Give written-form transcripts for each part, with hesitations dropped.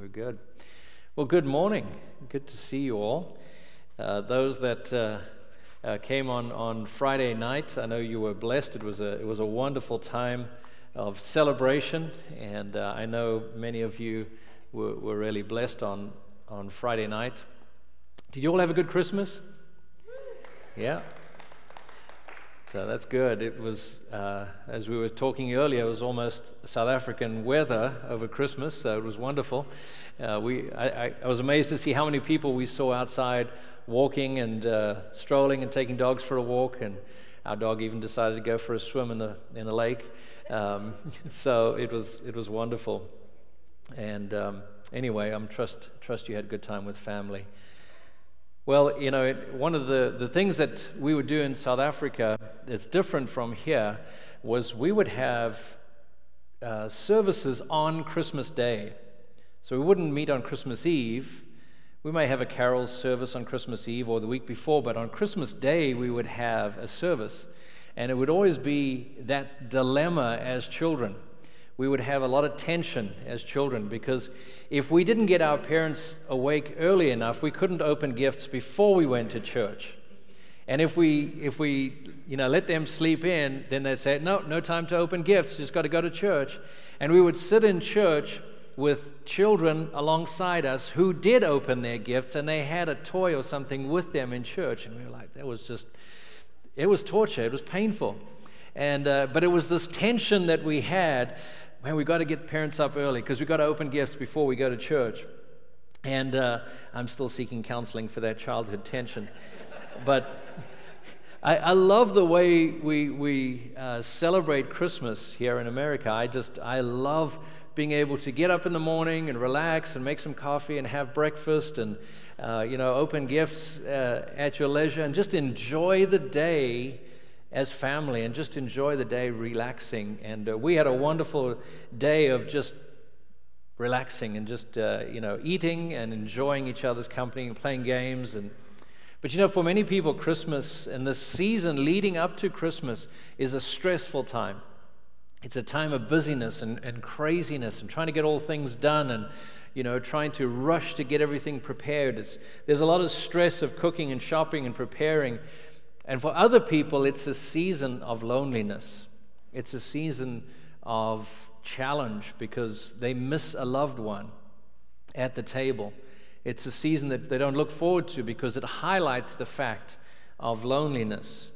We're good. Well, good morning. Good to see you all. Those that came on Friday night, I know you were blessed. It was a wonderful time of celebration, and I know many of you were really blessed on Friday night. Did you all have a good Christmas? Yeah. So that's good. It was, as we were talking earlier, it was almost South African weather over Christmas, so it was wonderful. I was amazed to see how many people we saw outside walking and strolling and taking dogs for a walk, and our dog even decided to go for a swim in the lake. So it was wonderful. And anyway, trust you had a good time with family. Well, you know, one of the things that we would do in South Africa that's different from here was we would have services on Christmas Day. So we wouldn't meet on Christmas Eve. We may have a carol service on Christmas Eve or the week before, but on Christmas Day we would have a service. And it would always be that dilemma as children. We would have a lot of tension as children because if we didn't get our parents awake early enough, we couldn't open gifts before we went to church. And if we let them sleep in, then they'd say, no time to open gifts, just got to go to church. And we would sit in church with children alongside us who did open their gifts, and they had a toy or something with them in church. And we were like, it was torture, it was painful. And but it was this tension that we had. Man, we've got to get parents up early because we've got to open gifts before we go to church. And I'm still seeking counseling for that childhood tension. But I love the way we celebrate Christmas here in America. I love being able to get up in the morning and relax and make some coffee and have breakfast and open gifts at your leisure and just enjoy the day as family and just enjoy the day relaxing. And we had a wonderful day of just relaxing and just eating and enjoying each other's company and playing games. But for many people, Christmas and the season leading up to Christmas is a stressful time. It's a time of busyness and craziness and trying to get all things done and trying to rush to get everything prepared. There's a lot of stress of cooking and shopping and preparing. And for other people, it's a season of loneliness. It's a season of challenge because they miss a loved one at the table. It's a season that they don't look forward to because it highlights the fact of loneliness.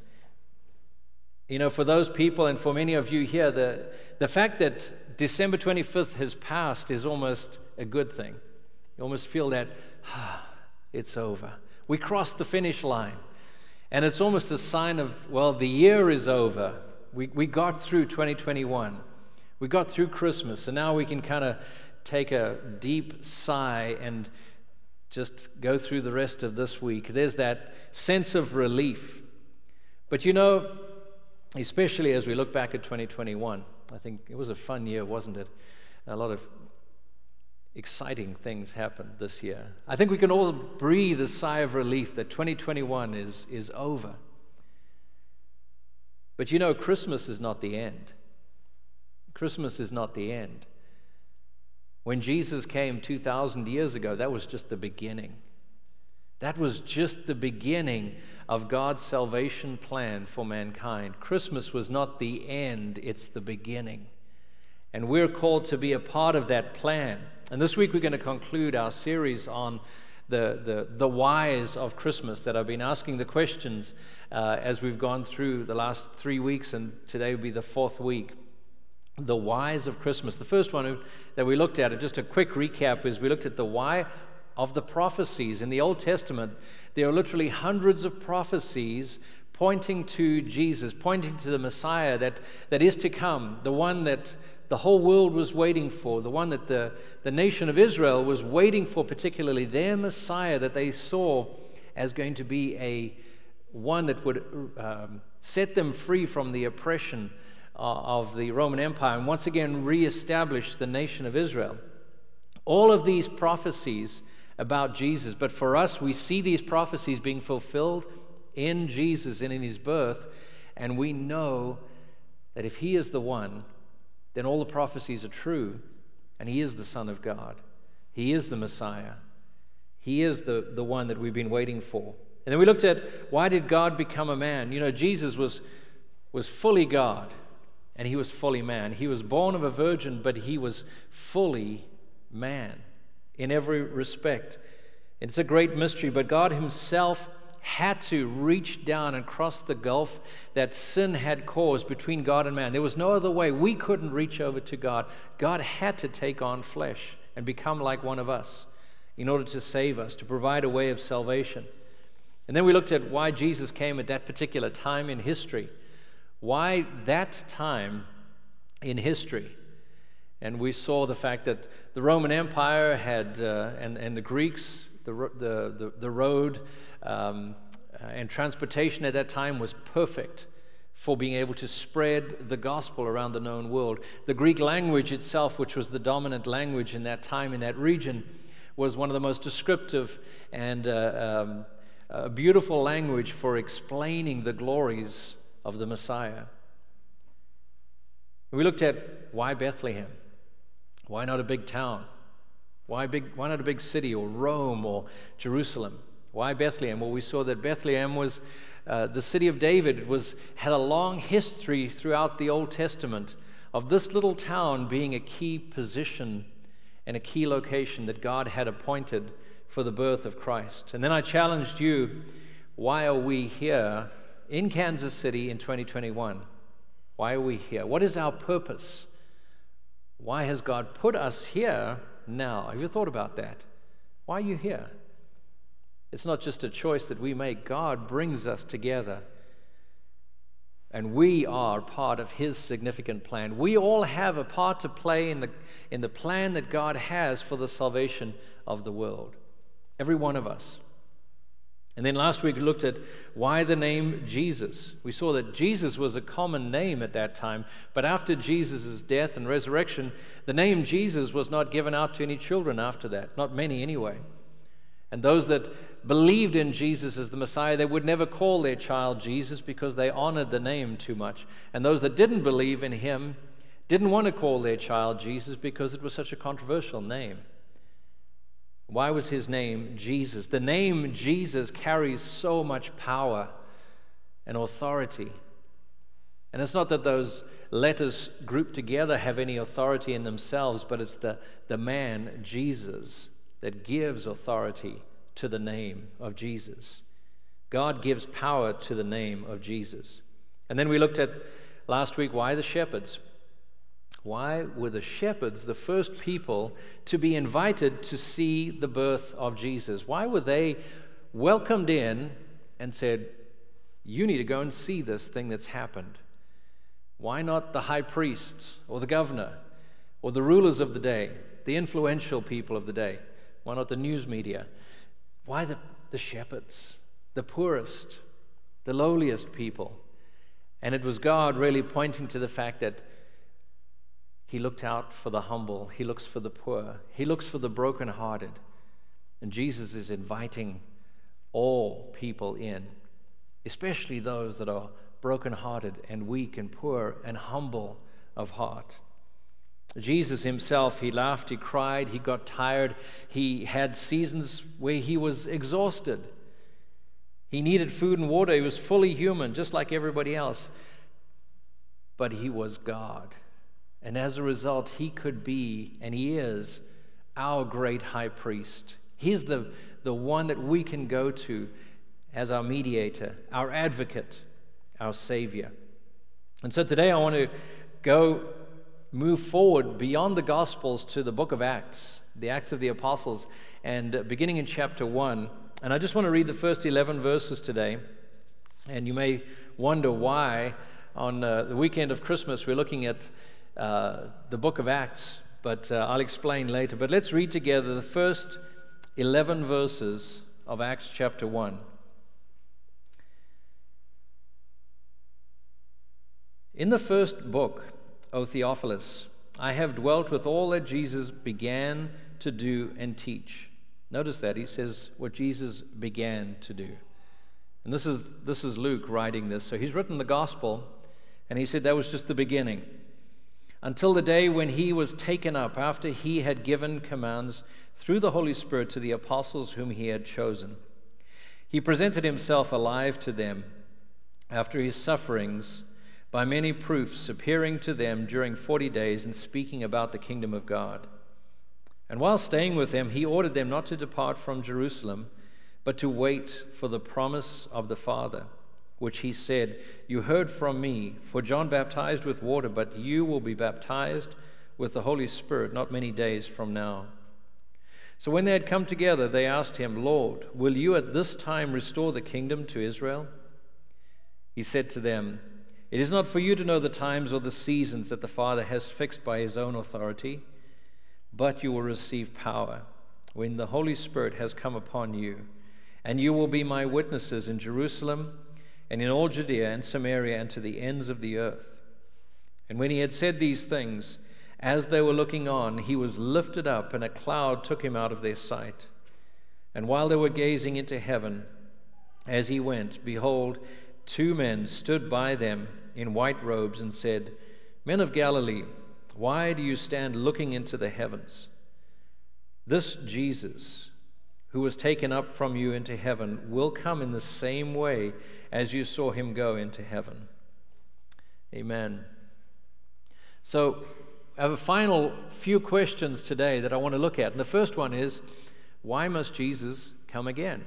For those people and for many of you here, the fact that December 25th has passed is almost a good thing. You almost feel that, it's over. We crossed the finish line. And it's almost a sign of, the year is over. We got through 2021. We got through Christmas, and now we can kind of take a deep sigh and just go through the rest of this week. There's that sense of relief. But especially as we look back at 2021, I think it was a fun year, wasn't it? A lot of exciting things happened this year. I think we can all breathe a sigh of relief that 2021 is over. But Christmas is not the end. Christmas is not the end. When Jesus came 2,000 years ago, that was just the beginning. That was just the beginning of God's salvation plan for mankind. Christmas was not the end, it's the beginning. And we're called to be a part of that plan. And this week we're going to conclude our series on the whys of Christmas that I've been asking the questions as we've gone through the last 3 weeks, and today will be the 4th week. The whys of Christmas. The first one that we looked at, just a quick recap, is we looked at the why of the prophecies. In the Old Testament, there are literally hundreds of prophecies pointing to Jesus, pointing to the Messiah that is to come, the one that the whole world was waiting for, the one that the nation of Israel was waiting for, particularly their Messiah that they saw as going to be one that would set them free from the oppression of the Roman Empire and once again reestablish the nation of Israel. All of these prophecies about Jesus, but for us, we see these prophecies being fulfilled in Jesus and in his birth, and we know that if he is the one, then all the prophecies are true, and he is the Son of God. He is the Messiah. He is the one that we've been waiting for. And then we looked at, why did God become a man? You know, Jesus was fully God and he was fully man. He was born of a virgin, but he was fully man in every respect. It's a great mystery, but God himself had to reach down and cross the gulf that sin had caused between God and man. There was no other way. We couldn't reach over to God. God had to take on flesh and become like one of us in order to save us, to provide a way of salvation. And then we looked at why Jesus came at that particular time in history. Why that time in history? And we saw the fact that the Roman Empire had, and the Greeks, the road and transportation at that time was perfect for being able to spread the gospel around the known world. The Greek language itself, which was the dominant language in that time, in that region, was one of the most descriptive and a beautiful language for explaining the glories of the Messiah. We looked at why Bethlehem? Why not a big town? Why not a big city, or Rome, or Jerusalem? Why Bethlehem? Well, we saw that Bethlehem was the city of David. Had a long history throughout the Old Testament of this little town being a key position and a key location that God had appointed for the birth of Christ. And then I challenged you, why are we here in Kansas City in 2021? Why are we here? What is our purpose? Why has God put us here now? Have you thought about that? Why are you here? It's not just a choice that we make. God brings us together, and we are part of his significant plan. We all have a part to play in the plan that God has for the salvation of the world. Every one of us. And then last week we looked at why the name Jesus. We saw that Jesus was a common name at that time, but after Jesus' death and resurrection, the name Jesus was not given out to any children after that, not many anyway. And those that believed in Jesus as the Messiah, they would never call their child Jesus because they honored the name too much. And those that didn't believe in him didn't want to call their child Jesus because it was such a controversial name. Why was his name Jesus? The name Jesus carries so much power and authority. And it's not that those letters grouped together have any authority in themselves, but it's the man, Jesus, that gives authority to the name of Jesus. God gives power to the name of Jesus. And then we looked at last week, why the shepherds? Why were the shepherds the first people to be invited to see the birth of Jesus? Why were they welcomed in and said, you need to go and see this thing that's happened? Why not the high priest or the governor or the rulers of the day, the influential people of the day? Why not the news media? Why the shepherds, the poorest, the lowliest people? And it was God really pointing to the fact that he looked out for the humble. He looks for the poor. He looks for the brokenhearted. And Jesus is inviting all people in, especially those that are brokenhearted and weak and poor and humble of heart. Jesus himself, he laughed, he cried, he got tired. He had seasons where he was exhausted. He needed food and water. He was fully human, just like everybody else. But he was God. And as a result, he could be, and he is, our great high priest. He's the one that we can go to as our mediator, our advocate, our Savior. And so today I want to move forward beyond the Gospels to the book of Acts, the Acts of the Apostles, and beginning in chapter 1. And I just want to read the first 11 verses today. And you may wonder why on the weekend of Christmas we're looking at the book of Acts, but I'll explain later. But let's read together the first 11 verses of Acts chapter 1. In the first book, O Theophilus, I have dwelt with all that Jesus began to do and teach. Notice that he says what Jesus began to do. And this is Luke writing this. So he's written the gospel, and he said that was just the beginning. until the day when he was taken up, after he had given commands through the Holy Spirit to the apostles whom he had chosen. He presented himself alive to them after his sufferings by many proofs, appearing to them during 40 days and speaking about the kingdom of God. And while staying with them, he ordered them not to depart from Jerusalem, but to wait for the promise of the Father, which he said, "You heard from me, for John baptized with water, but you will be baptized with the Holy Spirit not many days from now." So when they had come together, they asked him, "Lord, will you at this time restore the kingdom to Israel?" He said to them, "It is not for you to know the times or the seasons that the Father has fixed by his own authority, but you will receive power when the Holy Spirit has come upon you, and you will be my witnesses in Jerusalem and in all Judea and Samaria and to the ends of the earth." And when he had said these things, as they were looking on, he was lifted up, and a cloud took him out of their sight. And while they were gazing into heaven as he went, behold, 2 men stood by them in white robes and said, "Men of Galilee, why do you stand looking into the heavens? This Jesus, who was taken up from you into heaven, will come in the same way as you saw him go into heaven." Amen. So I have a final few questions today that I want to look at. And the first one is, why must Jesus come again?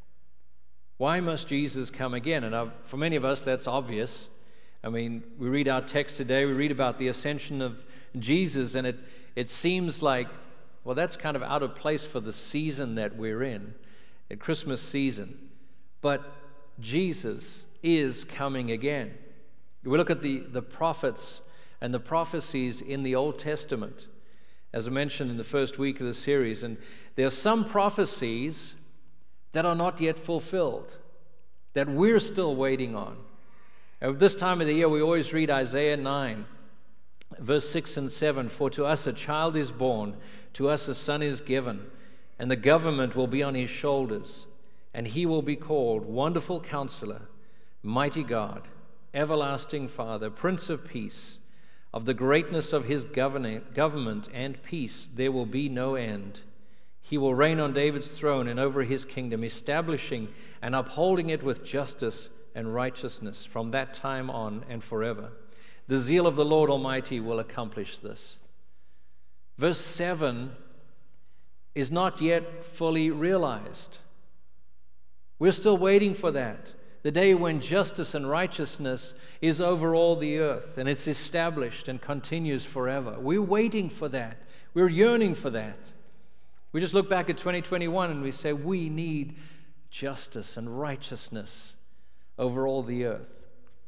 Why must Jesus come again? And for many of us, that's obvious. I mean, we read our text today, we read about the ascension of Jesus, and it seems like, well, that's kind of out of place for the season that we're in, at Christmas season. But Jesus is coming again. We look at the prophets and the prophecies in the Old Testament, as I mentioned in the first week of the series, and there are some prophecies that are not yet fulfilled, that we're still waiting on. At this time of the year, we always read Isaiah 9, verse 6 and 7, "For to us a child is born, to us a son is given, and the government will be on his shoulders, and he will be called Wonderful Counselor, Mighty God, Everlasting Father, Prince of Peace. Of the greatness of his government and peace there will be no end. He will reign on David's throne and over his kingdom, establishing and upholding it with justice and righteousness from that time on and forever. The zeal of the Lord Almighty will accomplish this." Verse 7 is not yet fully realized. We're still waiting for that. The day when justice and righteousness is over all the earth, and it's established and continues forever. We're waiting for that. We're yearning for that. We just look back at 2021 and we say, we need justice and righteousness over all the earth.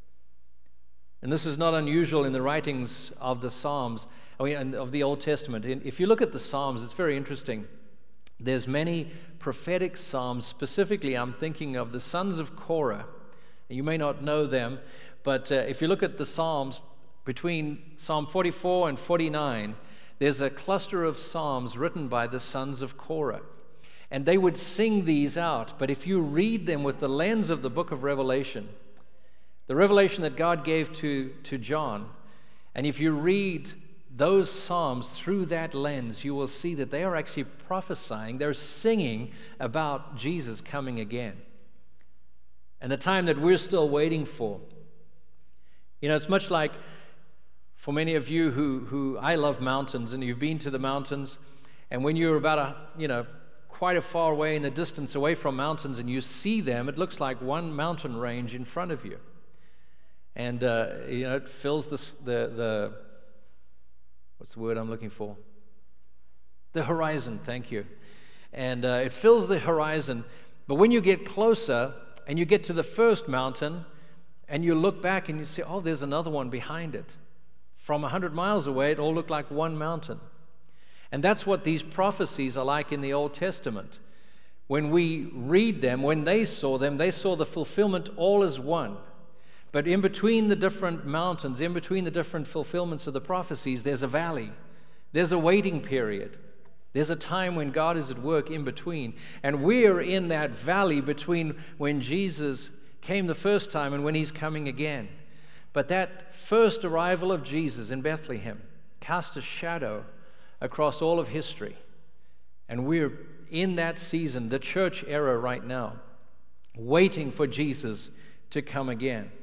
And this is not unusual in the writings of the Psalms, and of the Old Testament. If you look at the Psalms, it's very interesting. There's many prophetic psalms. Specifically, I'm thinking of the sons of Korah. You may not know them, but if you look at the Psalms, between Psalm 44 and 49, there's a cluster of psalms written by the sons of Korah. And they would sing these out, but if you read them with the lens of the book of Revelation, the revelation that God gave to John, and if you read those psalms through that lens, you will see that they are actually prophesying, they're singing about Jesus coming again. And the time that we're still waiting for. You know, it's much like for many of you who I love mountains, and you've been to the mountains, and when you're about quite a far way in the distance away from mountains and you see them, it looks like one mountain range in front of you. And it fills the what's the word I'm looking for? The horizon, thank you. And it fills the horizon. But when you get closer and you get to the first mountain and you look back and you see, oh, there's another one behind it. From 100 miles away, it all looked like one mountain. And that's what these prophecies are like in the Old Testament. When we read them, when they saw them, they saw the fulfillment all as one. But in between the different mountains, in between the different fulfillments of the prophecies, there's a valley. There's a waiting period. There's a time when God is at work in between. And we're in that valley between when Jesus came the first time and when he's coming again. But that first arrival of Jesus in Bethlehem, cast a shadow across all of history. And we're in that season, the church era right now, waiting for Jesus to come again.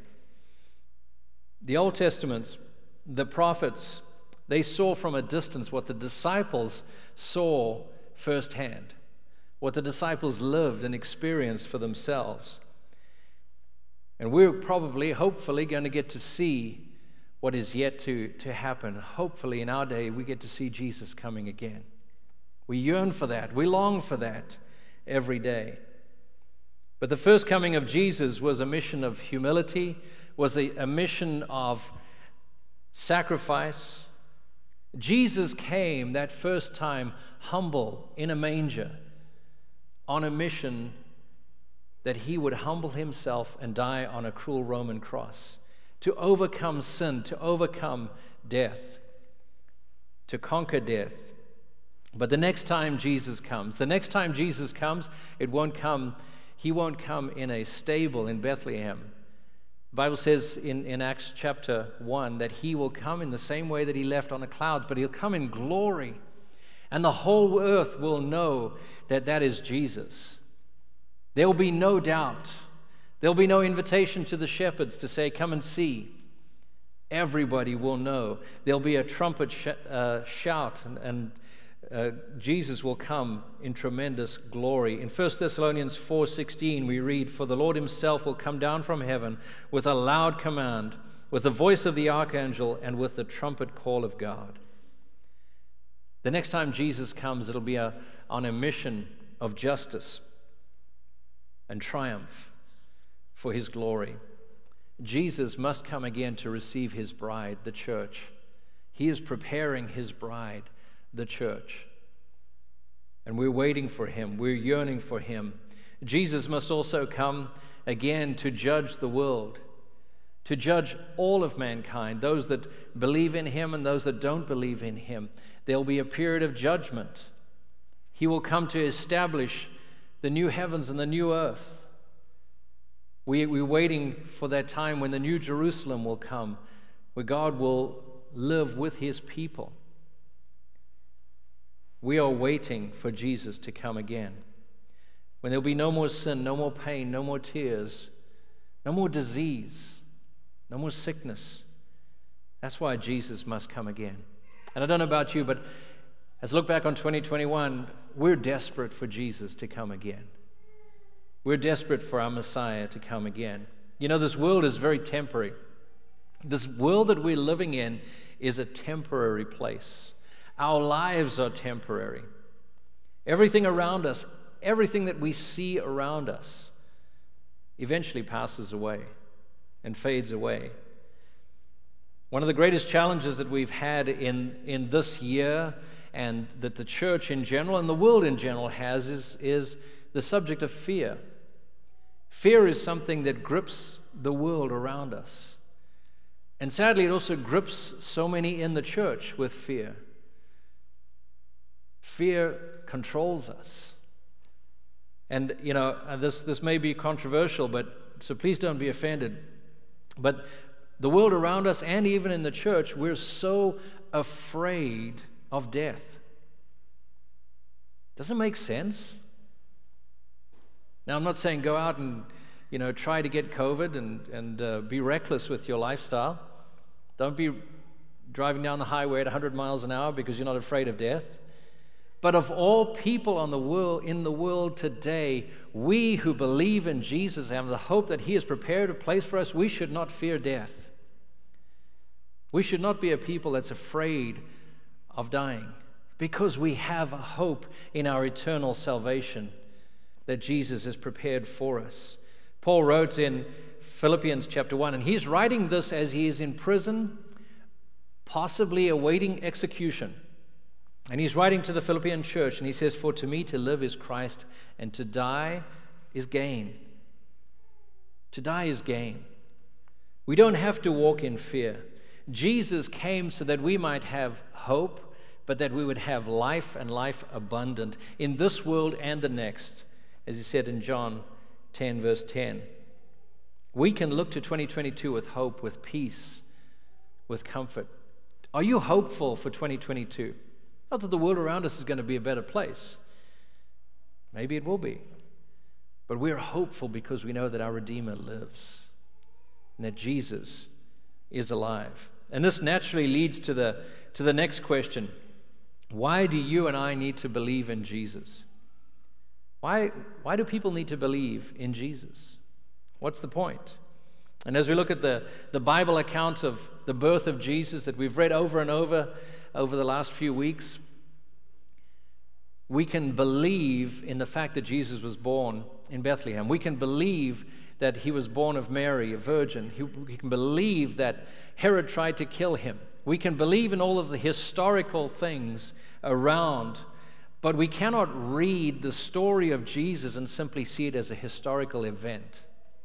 The Old Testament, the prophets, they saw from a distance what the disciples saw firsthand, what the disciples lived and experienced for themselves. And we're probably, hopefully, going to get to see what is yet to happen. Hopefully, in our day, we get to see Jesus coming again. We yearn for that. We long for that every day. But the first coming of Jesus was a mission of humility, was a mission of sacrifice. Jesus came that first time humble in a manger on a mission that he would humble himself and die on a cruel Roman cross to overcome sin, to overcome death, to conquer death. But the next time Jesus comes, he won't come in a stable in Bethlehem. The Bible says in Acts chapter 1 that he will come in the same way that he left on the clouds, but he'll come in glory. And the whole earth will know that that is Jesus. There will be no doubt. There'll be no invitation to the shepherds to say, come and see. Everybody will know. There'll be a trumpet shout, and Jesus will come in tremendous glory. In 1 Thessalonians 4:16 we read, "For the Lord himself will come down from heaven with a loud command, with the voice of the archangel, and with the trumpet call of God." The next time Jesus comes, it'll be on a mission of justice and triumph for his glory. Jesus must come again to receive his bride, the church. He is preparing his bride, the church. And we're waiting for him. We're yearning for him. Jesus must also come again to judge the world, to judge all of mankind, those that believe in him and those that don't believe in him. There'll be a period of judgment. He will come to establish the new heavens and the new earth. We're waiting for that time when the new Jerusalem will come, where God will live with his people. We are waiting for Jesus to come again, when there'll be no more sin, no more pain, no more tears, no more disease, no more sickness. That's why Jesus must come again. And I don't know about you, but as I look back on 2021, we're desperate for Jesus to come again. We're desperate for our Messiah to come again. You know, this world is very temporary. This world that we're living in is a temporary place. Our lives are temporary. Everything around us, everything that we see around us, eventually passes away and fades away. One of the greatest challenges that we've had in this year, and that the church in general and the world in general has, is the subject of fear. Fear is something that grips the world around us. And sadly, it also grips so many in the church with fear. Fear controls us. And, you know, this may be controversial, so please don't be offended. But the world around us, and even in the church, we're so afraid of death. Doesn't it make sense? Now, I'm not saying go out and, try to get COVID and be reckless with your lifestyle. Don't be driving down the highway at 100 miles an hour because you're not afraid of death. But of all people in the world today, we who believe in Jesus and have the hope that he has prepared a place for us, we should not fear death. We should not be a people that's afraid of dying, because we have a hope in our eternal salvation that Jesus has prepared for us. Paul wrote in Philippians chapter 1, and he's writing this as he is in prison, possibly awaiting execution. And he's writing to the Philippian church, and he says, "For to me to live is Christ, and to die is gain." To die is gain. We don't have to walk in fear. Jesus came so that we might have hope, but that we would have life, and life abundant in this world and the next, as he said in John 10, verse 10. We can look to 2022 with hope, with peace, with comfort. Are you hopeful for 2022? Not that the world around us is going to be a better place. Maybe it will be. But we're hopeful because we know that our Redeemer lives and that Jesus is alive. And this naturally leads to the next question. Why do you and I need to believe in Jesus? Why do people need to believe in Jesus? What's the point? And as we look at the Bible account of the birth of Jesus that we've read over and over the last few weeks, we can believe in the fact that Jesus was born in Bethlehem. We can believe that he was born of Mary, a virgin. We can believe that Herod tried to kill him. We can believe in all of the historical things around, but we cannot read the story of Jesus and simply see it as a historical event.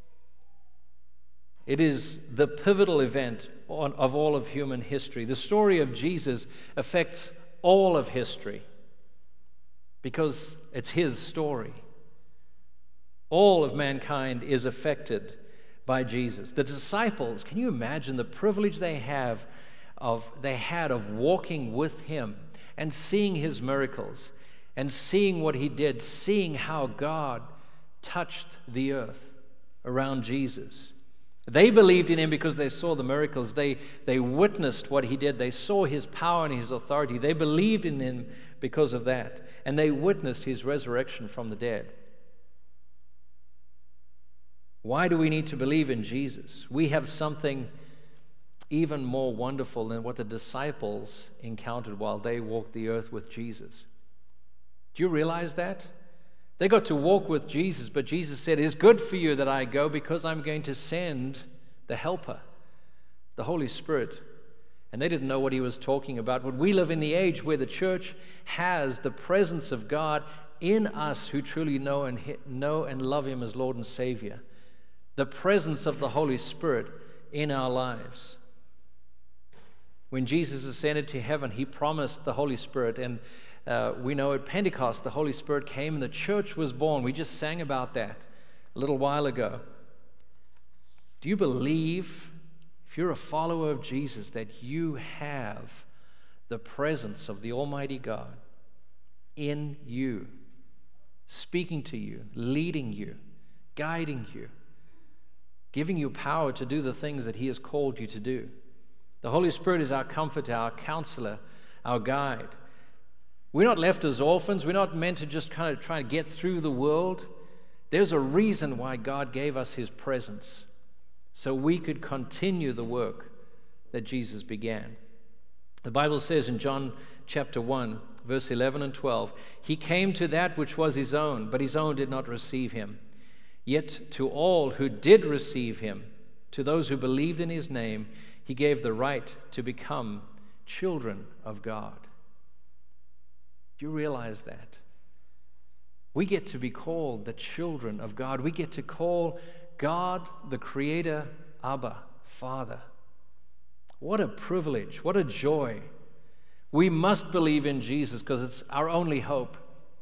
It is the pivotal event of all of human history. The story of Jesus affects all of history because it's his story. All of mankind is affected by Jesus. The disciples, can you imagine the privilege they had of walking with him and seeing his miracles and seeing what he did, seeing how God touched the earth around Jesus. They believed in him because they saw the miracles. They witnessed what he did. They saw his power and his authority. They believed in him because of that. And they witnessed his resurrection from the dead. Why do we need to believe in Jesus? We have something even more wonderful than what the disciples encountered while they walked the earth with Jesus. Do you realize that? They got to walk with Jesus, but Jesus said, "It's good for you that I go because I'm going to send the Helper, the Holy Spirit." And they didn't know what he was talking about. But we live in the age where the church has the presence of God in us who truly know and love him as Lord and Savior. The presence of the Holy Spirit in our lives. When Jesus ascended to heaven, he promised the Holy Spirit, and we know at Pentecost the Holy Spirit came and the church was born. We just sang about that a little while ago. Do you believe, if you're a follower of Jesus, that you have the presence of the Almighty God in you, speaking to you, leading you, guiding you, giving you power to do the things that he has called you to do? The Holy Spirit is our comforter, our counselor, our guide. We're not left as orphans. We're not meant to just kind of try to get through the world. There's a reason why God gave us his presence, so we could continue the work that Jesus began. The Bible says in John chapter 1, verse 11 and 12, "He came to that which was his own, but his own did not receive him. Yet to all who did receive him, to those who believed in his name, he gave the right to become children of God." Do you realize that? We get to be called the children of God. We get to call God, the Creator, Abba, Father. What a privilege, what a joy. We must believe in Jesus because it's our only hope.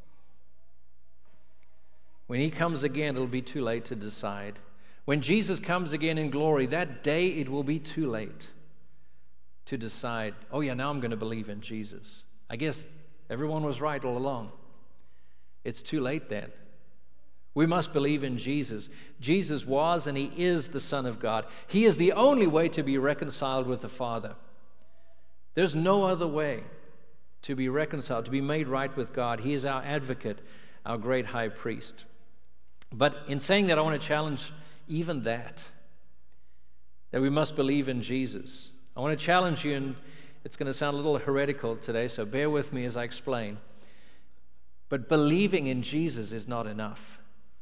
When he comes again, it'll be too late to decide. When Jesus comes again in glory, that day it will be too late to decide, oh yeah, now I'm going to believe in Jesus. I guess everyone was right all along. It's too late then. We must believe in Jesus. Jesus was and he is the Son of God. He is the only way to be reconciled with the Father. There's no other way to be reconciled, to be made right with God. He is our advocate, our great high priest. But in saying that, I want to challenge even that we must believe in Jesus. I want to challenge you, and it's going to sound a little heretical today, so bear with me as I explain. But believing in Jesus is not enough.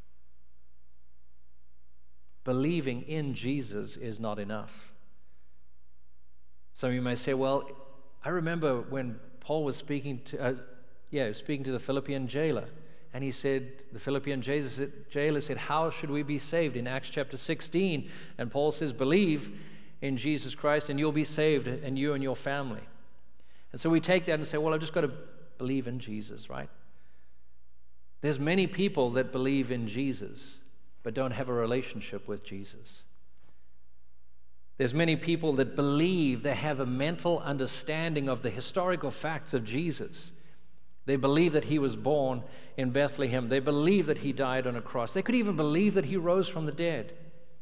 Believing in Jesus is not enough. Some of you may say, well, I remember when Paul was speaking to the Philippian jailer, and he said, the Philippian jailer said, how should we be saved? In Acts chapter 16, and Paul says, believe in Jesus Christ and you'll be saved, and you and your family. And so we take that and say, well, I've just got to believe in Jesus, right? There's many people that believe in Jesus but don't have a relationship with Jesus. There's many people that believe they have a mental understanding of the historical facts of Jesus. They believe that he was born in Bethlehem. They believe that he died on a cross. They could even believe that he rose from the dead.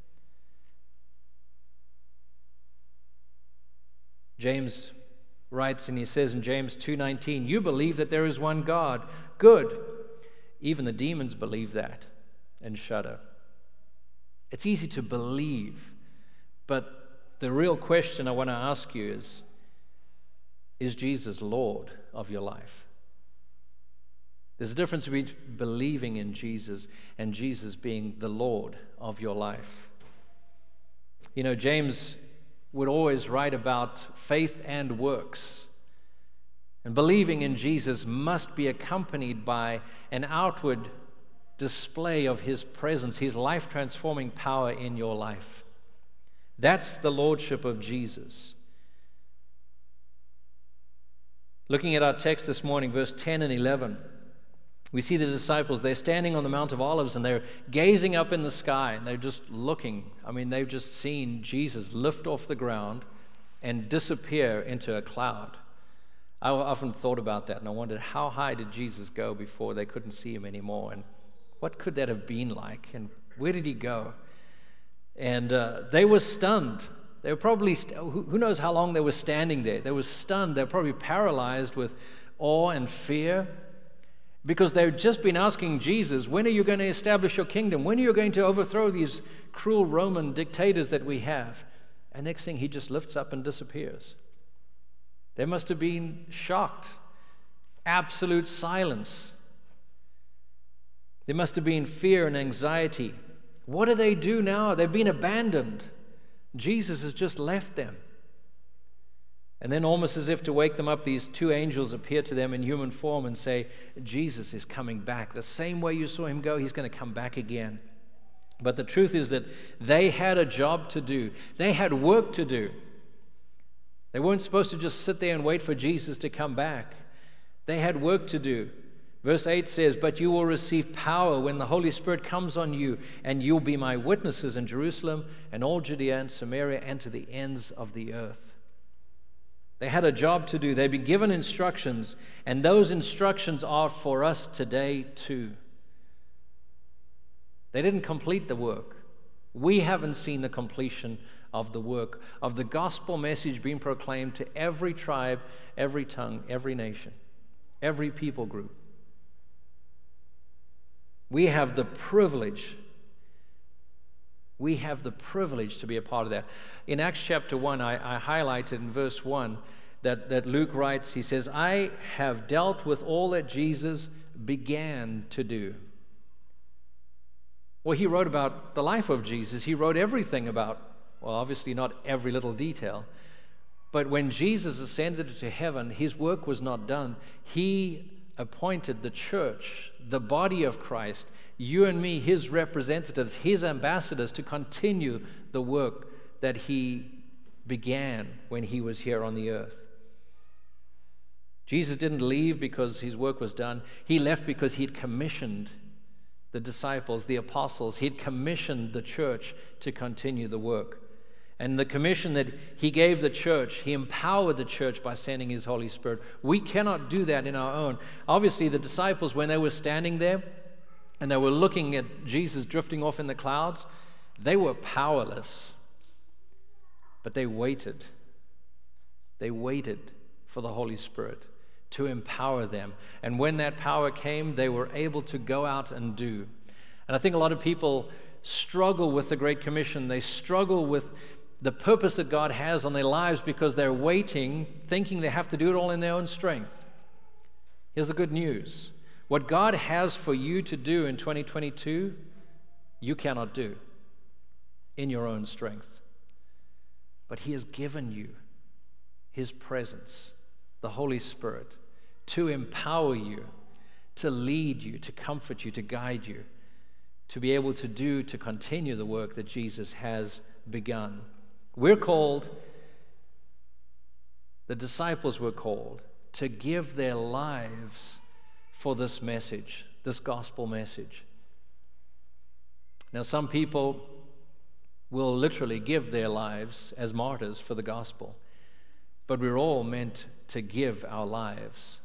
James writes, and he says in James 2:19, "You believe that there is one God. Good. Even the demons believe that and shudder." It's easy to believe, but the real question I want to ask you is Jesus Lord of your life? There's a difference between believing in Jesus and Jesus being the Lord of your life. You know, James would always write about faith and works. And believing in Jesus must be accompanied by an outward display of his presence, his life-transforming power in your life. That's the lordship of Jesus. Looking at our text this morning, verse 10 and 11, we see the disciples, they're standing on the Mount of Olives and they're gazing up in the sky and they're just looking. I mean, they've just seen Jesus lift off the ground and disappear into a cloud. I often thought about that and I wondered, how high did Jesus go before they couldn't see him anymore? And what could that have been like? And where did he go? And they were stunned. They were probably, who knows how long they were standing there. They were stunned. They were probably paralyzed with awe and fear, because they've just been asking Jesus, when are you going to establish your kingdom? When are you going to overthrow these cruel Roman dictators that we have? And next thing, he just lifts up and disappears. They must have been shocked. Absolute silence. There must have been fear and anxiety. What do they do now? They've been abandoned. Jesus has just left them. And then, almost as if to wake them up, these two angels appear to them in human form and say, Jesus is coming back. The same way you saw him go, he's going to come back again. But the truth is that they had a job to do. They had work to do. They weren't supposed to just sit there and wait for Jesus to come back. They had work to do. Verse 8 says, "But you will receive power when the Holy Spirit comes on you, and you'll be my witnesses in Jerusalem and all Judea and Samaria and to the ends of the earth." They had a job to do. They'd been given instructions, and those instructions are for us today too. They didn't complete the work. We haven't seen the completion of the work of the gospel message being proclaimed to every tribe, every tongue, every nation, every people group. We have the privilege to be a part of that. In Acts chapter 1, I highlighted in verse 1 that Luke writes, he says, "I have dealt with all that Jesus began to do." Well, he wrote about the life of Jesus. He wrote everything about, well, obviously not every little detail. But when Jesus ascended to heaven, his work was not done. He appointed the church, the body of Christ, you and me, his representatives, his ambassadors, to continue the work that he began when he was here on the earth. Jesus didn't leave because his work was done. He left because he'd commissioned the disciples, the apostles. He'd commissioned the church to continue the work. And the commission that he gave the church, he empowered the church by sending his Holy Spirit. We cannot do that in our own. Obviously, the disciples, when they were standing there and they were looking at Jesus drifting off in the clouds, they were powerless. But they waited. They waited for the Holy Spirit to empower them. And when that power came, they were able to go out and do. And I think a lot of people struggle with the Great Commission. They struggle with the purpose that God has on their lives because they're waiting, thinking they have to do it all in their own strength. Here's the good news. What God has for you to do in 2022, you cannot do in your own strength. But he has given you his presence, the Holy Spirit, to empower you, to lead you, to comfort you, to guide you, to be able to continue the work that Jesus has begun. We're called, the disciples were called, to give their lives for this message, this gospel message. Now, some people will literally give their lives as martyrs for the gospel. But we're all meant to give our lives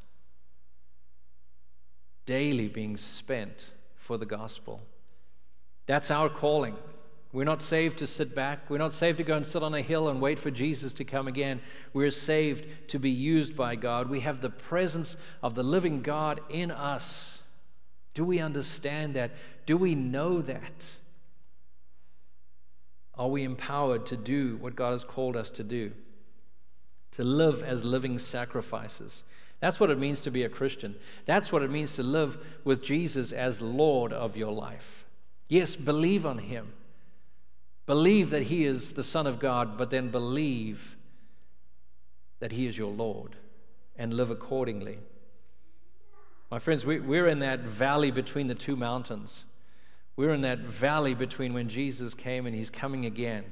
daily being spent for the gospel. That's our calling. We're not saved to sit back. We're not saved to go and sit on a hill and wait for Jesus to come again. We're saved to be used by God. We have the presence of the living God in us. Do we understand that? Do we know that? Are we empowered to do what God has called us to do? To live as living sacrifices. That's what it means to be a Christian. That's what it means to live with Jesus as Lord of your life. Yes, believe on Him. Believe that He is the Son of God, but then believe that He is your Lord and live accordingly. My friends, we're in that valley between the two mountains. We're in that valley between when Jesus came and He's coming again.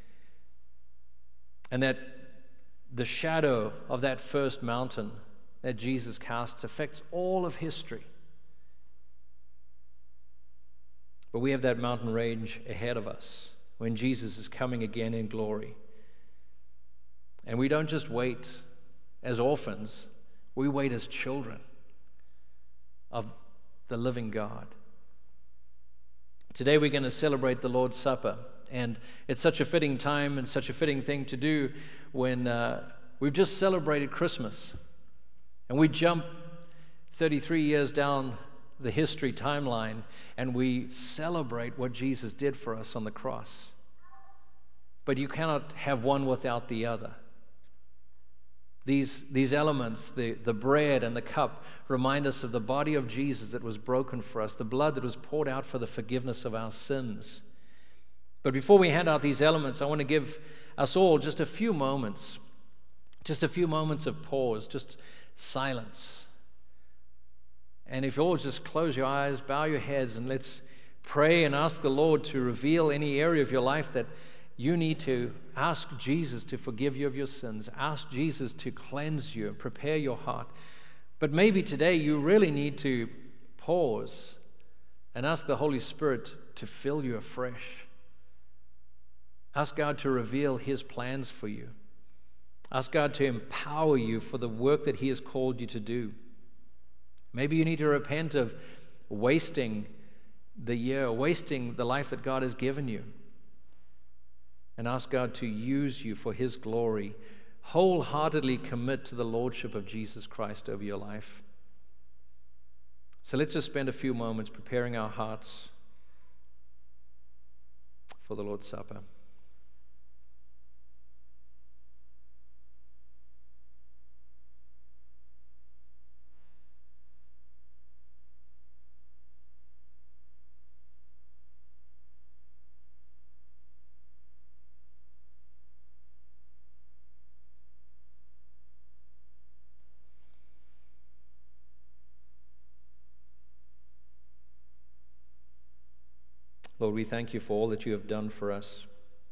And that the shadow of that first mountain that Jesus casts affects all of history. But we have that mountain range ahead of us when Jesus is coming again in glory. And we don't just wait as orphans, we wait as children of the living God. Today we're going to celebrate the Lord's Supper, and it's such a fitting time and such a fitting thing to do when we've just celebrated Christmas, and we jump 33 years down the history timeline, and we celebrate what Jesus did for us on the cross. But you cannot have one without the other. These elements, the bread and the cup, remind us of the body of Jesus that was broken for us, the blood that was poured out for the forgiveness of our sins. But before we hand out these elements, I want to give us all just a few moments of pause, just silence. And if you all just close your eyes, bow your heads, and let's pray and ask the Lord to reveal any area of your life that you need to ask Jesus to forgive you of your sins. Ask Jesus to cleanse you and prepare your heart. But maybe today you really need to pause and ask the Holy Spirit to fill you afresh. Ask God to reveal His plans for you. Ask God to empower you for the work that He has called you to do. Maybe you need to repent of wasting the year, wasting the life that God has given you, and ask God to use you for His glory. Wholeheartedly commit to the Lordship of Jesus Christ over your life. So let's just spend a few moments preparing our hearts for the Lord's Supper. Lord, we thank you for all that you have done for us.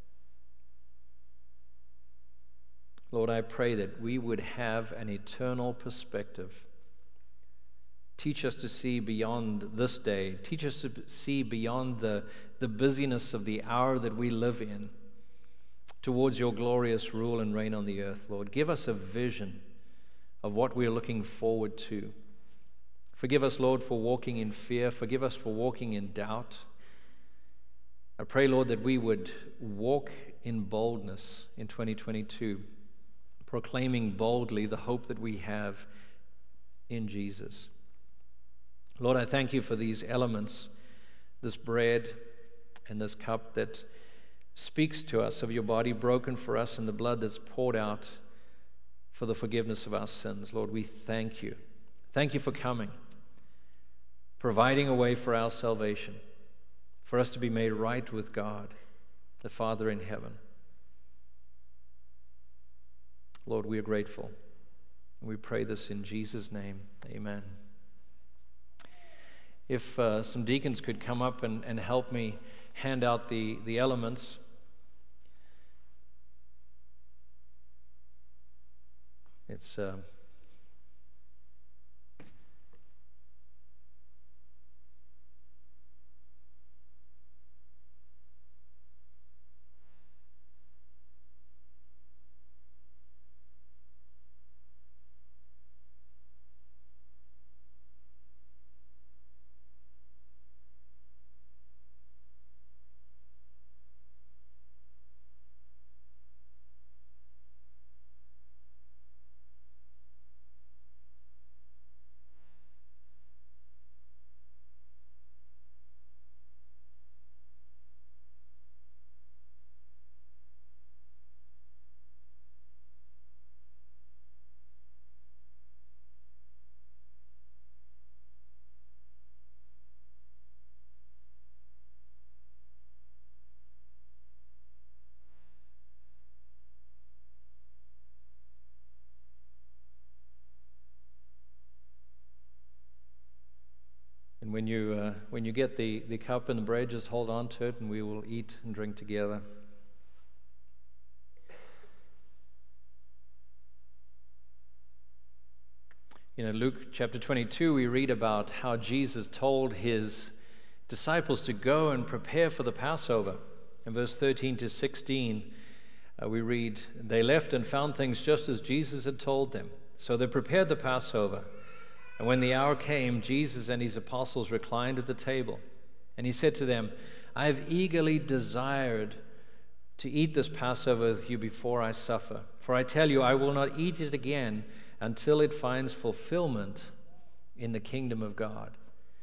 Lord, I pray that we would have an eternal perspective. Teach us to see beyond this day. Teach us to see beyond the busyness of the hour that we live in towards your glorious rule and reign on the earth, Lord. Give us a vision of what we're looking forward to. Forgive us, Lord, for walking in fear. Forgive us for walking in doubt. I pray, Lord, that we would walk in boldness in 2022, proclaiming boldly the hope that we have in Jesus. Lord, I thank you for these elements, this bread and this cup that speaks to us of your body broken for us and the blood that's poured out for the forgiveness of our sins. Lord, we thank you. Thank you for coming, providing a way for our salvation, for us to be made right with God, the Father in heaven. Lord, we are grateful. We pray this in Jesus' name. Amen. If some deacons could come up and help me hand out the elements. It's when you get the cup and the bread, just hold on to it, and we will eat and drink together. Luke chapter 22, we read about how Jesus told his disciples to go and prepare for the Passover. In verse 13 to 16, we read, "They left and found things just as Jesus had told them. So they prepared the Passover. And when the hour came, Jesus and his apostles reclined at the table. And he said to them, 'I have eagerly desired to eat this Passover with you before I suffer. For I tell you, I will not eat it again until it finds fulfillment in the kingdom of God.'"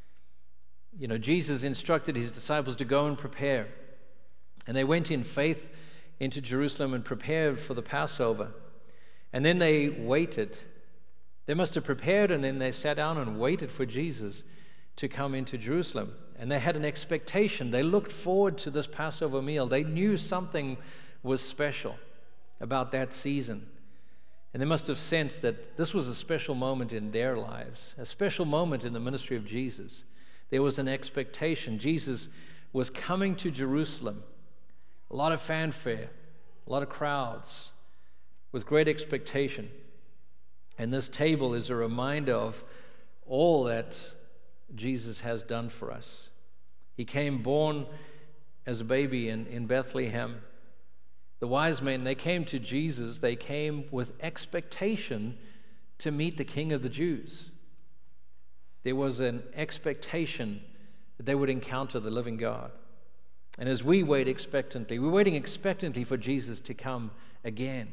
Jesus instructed his disciples to go and prepare. And they went in faith into Jerusalem and prepared for the Passover. And then they waited. They must have prepared, and then they sat down and waited for Jesus to come into Jerusalem. And they had an expectation. They looked forward to this Passover meal. They knew something was special about that season. And they must have sensed that this was a special moment in their lives, a special moment in the ministry of Jesus. There was an expectation. Jesus was coming to Jerusalem. A lot of fanfare, a lot of crowds, with great expectation. And this table is a reminder of all that Jesus has done for us. He came born as a baby in Bethlehem. The wise men, they came to Jesus, they came with expectation to meet the King of the Jews. There was an expectation that they would encounter the living God. And as we wait expectantly, we're waiting expectantly for Jesus to come again.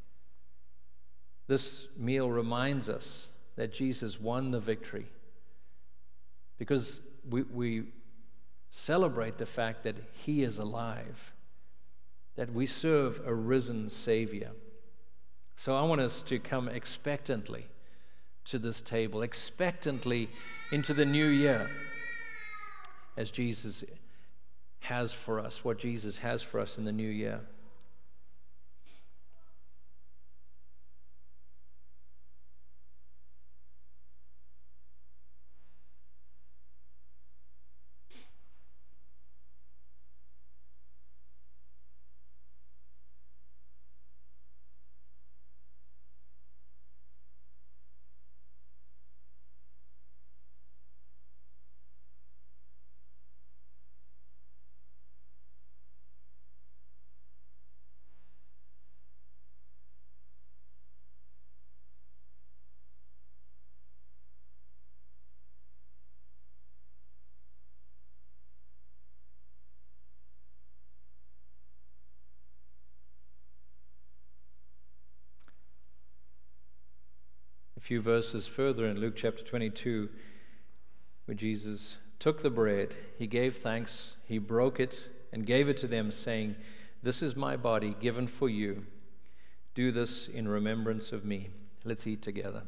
This meal reminds us that Jesus won the victory, because we celebrate the fact that he is alive, that we serve a risen Savior. So I want us to come expectantly to this table, expectantly into the new year, as Jesus has for us, what Jesus has for us in the new year. A few verses further in Luke chapter 22, where Jesus took the bread, he gave thanks, he broke it, and gave it to them, saying, "This is my body given for you. Do this in remembrance of me." Let's eat together.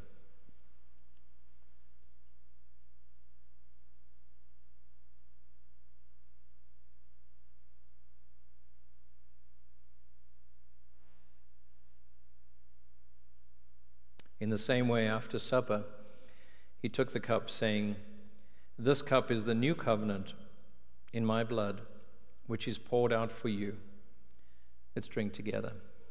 In the same way, after supper, he took the cup, saying, "This cup is the new covenant in my blood, which is poured out for you. Let's drink together."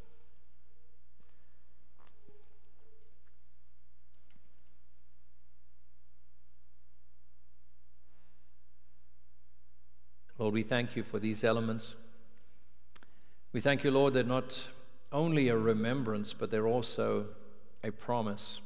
Lord, we thank you for these elements. We thank you, Lord, they're not only a remembrance, but they're also a promise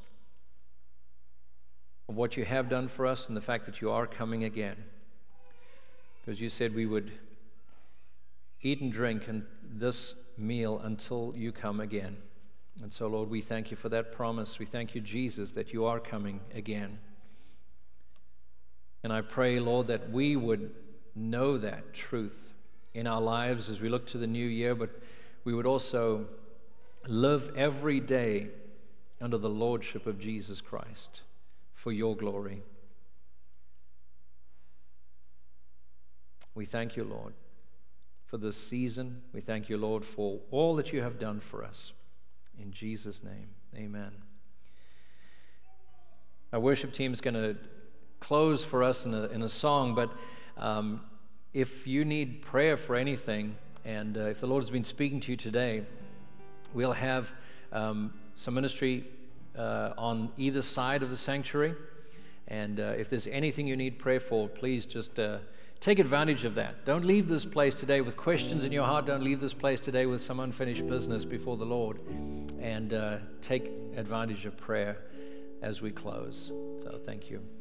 of what you have done for us and the fact that you are coming again. Because you said we would eat and drink in this meal until you come again. And so, Lord, we thank you for that promise. We thank you, Jesus, that you are coming again. And I pray, Lord, that we would know that truth in our lives as we look to the new year, but we would also live every day under the lordship of Jesus Christ for your glory. We thank you, Lord, for this season. We thank you, Lord, for all that you have done for us. In Jesus' name, amen. Our worship team is going to close for us in a song, but if you need prayer for anything, and if the Lord has been speaking to you today, we'll have some ministry on either side of the sanctuary. And if there's anything you need prayer for, please just take advantage of that. Don't leave this place today with questions in your heart. Don't leave this place today with some unfinished business before the Lord. And take advantage of prayer as we close. So thank you.